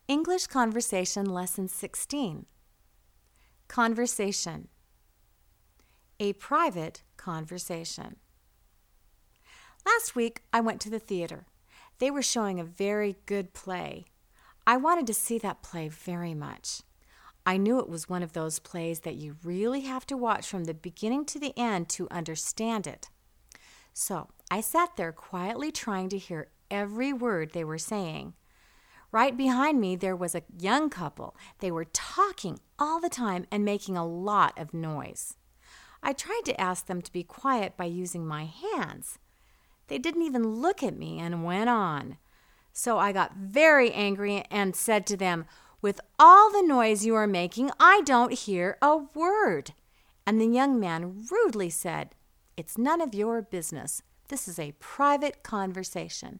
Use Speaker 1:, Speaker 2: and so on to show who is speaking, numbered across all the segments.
Speaker 1: English Conversation Lesson 16. Conversation. A private conversation. Last week, I went to the theater. They were showing a very good play. I wanted to see that play very much. I knew it was one of those plays that you really have to watch from the beginning to the end to understand it. So I sat there quietly trying to hear every word they were saying. Right behind me, there was a young couple. They were talking all the time and making a lot of noise. I tried to ask them to be quiet by using my hands. They didn't even look at me and went on. So I got very angry and said to them, "With all the noise you are making, I don't hear a word." And the young man rudely said, "It's none of your business. This is a private conversation."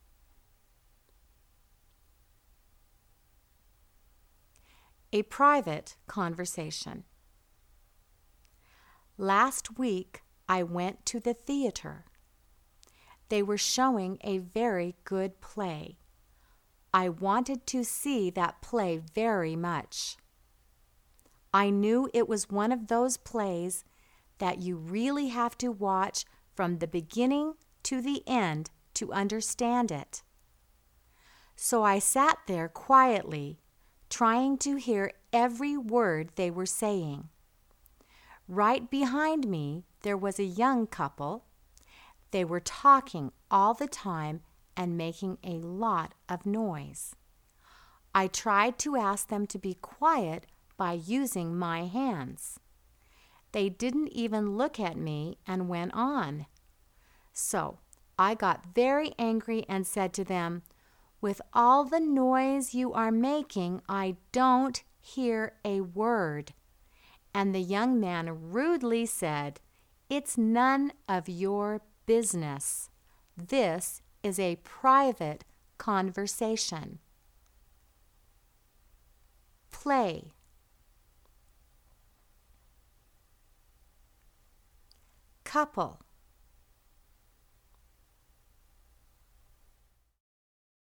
Speaker 1: A private conversation. Last week, I went to the theater. They were showing a very good play. I wanted to see that play very much. I knew it was one of those plays that you really have to watch from the beginning to the end to understand it. So I sat there quietly, trying to hear every word they were saying. Right behind me, there was a young couple. They were talking all the time and making a lot of noise. I tried to ask them to be quiet by using my hands. They didn't even look at me and went on. So I got very angry and said to them, "With all the noise you are making, I don't hear a word." And the young man rudely said, "It's none of your business. This is a private conversation." Play. Couple.